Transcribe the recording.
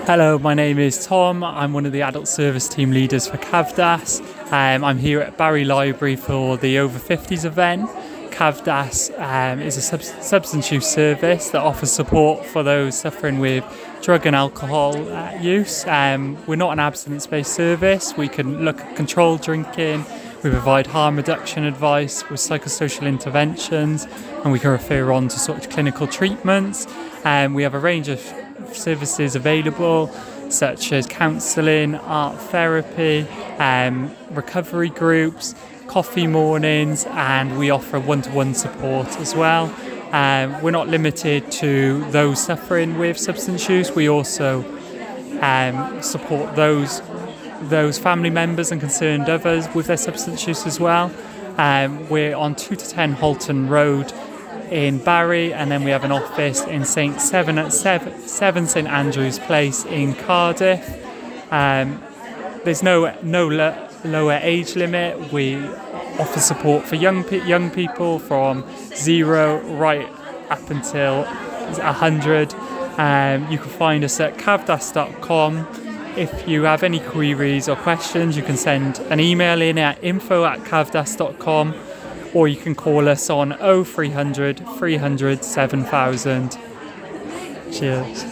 Hello, my name is Tom. I'm one of the adult service team leaders for Cavdas. I'm here at Barry Library for the Over 50s event. Cavdas is a substance use service that offers support for those suffering with drug and alcohol use. We're not an abstinence-based service. We can look at controlled drinking. We provide harm reduction advice with psychosocial interventions, and we can refer on to sort of clinical treatments. We have a range of services available, such as counselling, art therapy, recovery groups, coffee mornings, and we offer one-to-one support as well. We're not limited to those suffering with substance use. We also support those family members and concerned others with their substance use as well. We're on 2 to 10 Halton Road in Barry, and then we have an office in St. 7 St Andrew's Place in Cardiff. There's no lower age limit. We offer support for young people from 0 right up until 100. You can find us at cavdas.com. If you have any queries or questions, you can send an email in at info@cavdas.com, or you can call us on 0300 300 7000. Cheers.